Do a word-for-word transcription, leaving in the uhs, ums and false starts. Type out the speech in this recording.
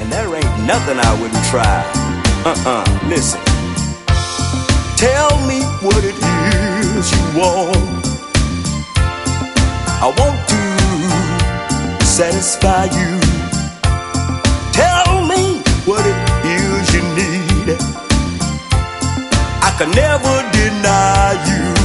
and there ain't nothing I wouldn't try. Uh-uh, listen. Tell me what it is you want. I want to satisfy you. Tell me what it is you need. I can never deny you.